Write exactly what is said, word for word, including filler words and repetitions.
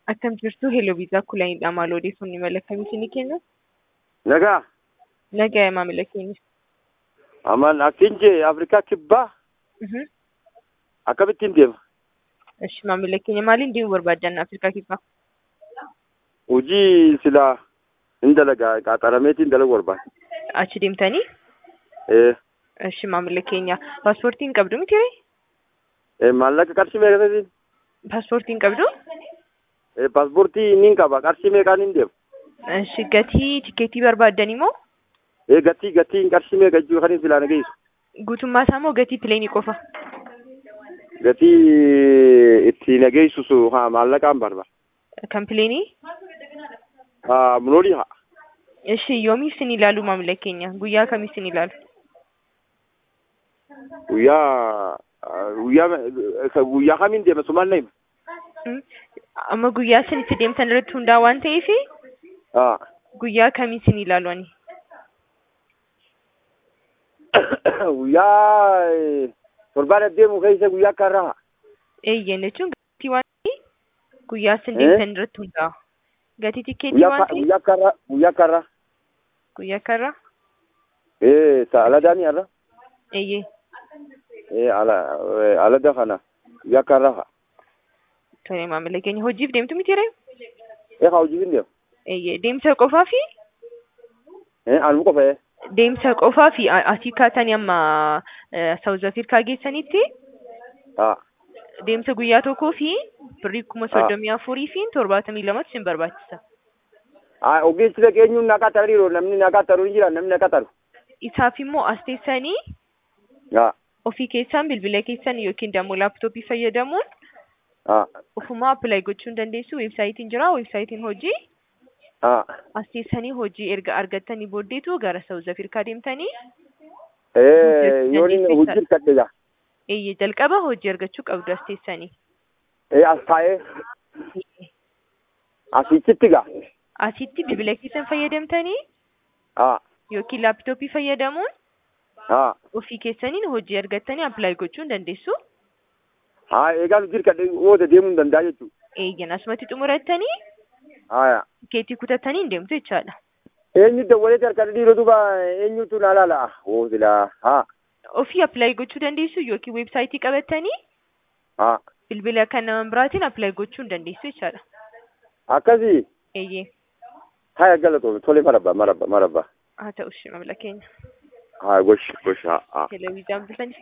Akkam jirtu hello viizaa kulaayidha maal odeeffannoo imala akkamii isinii kenna? Nagaa. Nagaa maamila keenya. Aman akinje Afrikaa kibbaa. Mhm. Akkamittiin deema? Eshi maamila keenya maaliin deemuu barbaaddan Afrikaa kibbaa? Hojii silaa hin dalagaa qaxarameetiin dalagu barbaada. Achi deemtanii? Eh. Eshi maamila keenya paaspoortiin qabdu miti? Eh maallaqa qarshii meeqatiin? Paaspoortiin qabdu? Eh paaspoortii niin qaba qarshii meeqaan hin deemu? Eshi gatii tikeetii barbaaddanii moo? Eh gatii gatii qarshii meeqa jechuu kan silaa nageessu? Guutummaa isaa moo gatii pileenii qofa? Gatii itti nageessu haa maallaqaan barbaada. Kan pileenii? Haa munoolii haa. Eshi yoomiif isin ilaalu maamila keenya? Guyyaa kamiif isin ilaalu? Guyyaa guyyaa guyyaa kamiin deema sumaan na hima? Amma guyyaa isin itti deemtan irratti hundaa waan ta'eef Haa. guyyaa kamii isin ilaalu ani? Guyyaa torbaan deemu keessa guyyaa akka irraa. Eeyyeen jechuun gatii waan guyyaa isin deemtan irratti hundaa. Gatii tikeetii waan ta'eef guyyaa akka irraa guyyaa akka irraa. guyyaa akka irraa? Eh saaladaanii irraa. Eeyyee. Eh ala alada kana guyyaa akka irraa. Tole maamila keenya hojiif deemtu miti ree? Eh hojiif hin deemu. Eeyyee deemsa qofaa fi Eh anuu qofa eh. deemsa qofaa fi asii kaatanii amma Saawuz Afrikaa geessanitti Haa. deemsa guyyaa tokkoo fi birrii kuma soddomii afurii fi torbaatamii lamatu isin barbaachisa. Haa ogeessi dhageenyuun na qaxariiru namni na qaxaru hin jira namni na qaxaru. Isaaf immoo as teessanii Haa. ofii keessaan bilbila keessan yookiin immoo laaptooppii fayyadamuun Haa. ofumaa appilaayi gochuu dandeessu. Weebsaayitiin jira, weebsaayitiin hojii. Haa. As teessanii hojii erga argattanii booddeetu gara Saawuz Afrikaa deemtanii. Eh yooniin hojii kadheega. Eeyyee jalqaba hojii argachuu qabdu as teessanii. Eh as taa'ee. Asitti gaa. Asitti bilbila keessan fayyadamtanii Haa. yookiin laaptooppii fayyadamuun Haa. ofii keessaniin hojii argattanii appilaayi gochuu dandeessu. Haa eegaa hojii kadhee ooda deemuu hin danda'a jechuudha. Eeyyeen asumatti xumurattanii Haa. tikeetii kutatanii hin deemtu jechaadha. Eenyu dawwalee harkadha dhiiroo duuba eenyutu na laala? Oo silaa haa. Ofii appilaayi gochuu dandeessu yookiin weebsaayitii qabattanii Haa. bilbila kan nama biraatiin appilaayi gochuu hin dandeessu jechaadha. Akkasii. Eeyyee. Haa galatoome tolee marabba marabba marabba. Haa ta'u ishee maamila keenya. Haa gosh gosh haa haa. Televiizyiin bilbilanii